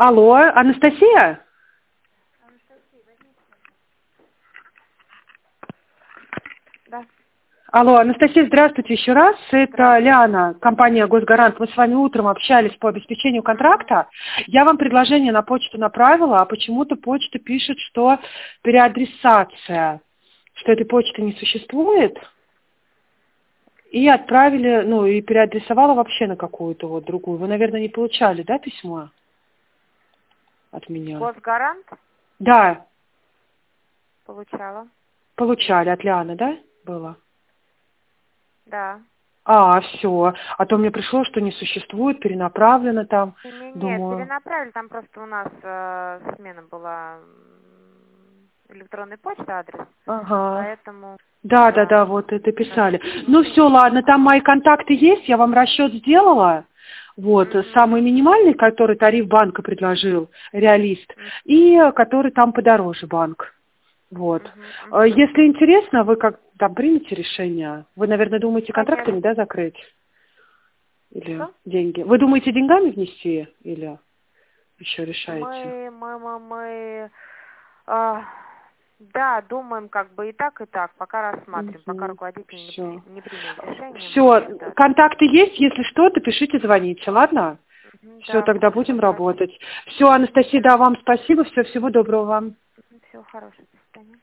Алло, Анастасия? Да. Алло, Анастасия, здравствуйте еще раз. Это Лиана, компания «Госгарант». Мы с вами утром общались по обеспечению контракта. Я вам предложение на почту направила, а почему-то почта пишет, что переадресация, что этой почты не существует. И отправили, и переадресовала вообще на какую-то вот другую. Вы, наверное, не получали, да, письмо от меня? Госгарант? Да, Получала. получали от Лианы, да, было? Да. Все. А то мне пришло, что не существует, перенаправлено там. Нет, Думаю. перенаправили, там просто у нас смена была электронной почты адрес, Ага. поэтому... Да, вот это писали. Ну все, ладно, там мои контакты есть, я вам расчет сделала. Вот, самый минимальный, который тариф банка предложил, реалист, и который там подороже банк. Вот. Если интересно, вы как там примете решение? Вы, наверное, думаете контрактами, да, закрыть? Или Что? деньги? Вы думаете деньгами внести или еще решаете? Да, думаем как бы и так, пока рассматриваем, пока руководитель не примет решение. Все, контакты есть, если что, то пишите, звоните, ладно? Все, Да, тогда хорошо, будем работать. Все, Анастасия, да, вам спасибо, всего доброго вам. Всего хорошего, до свидания.